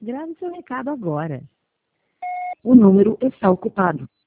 Grave seu recado agora. O número está ocupado.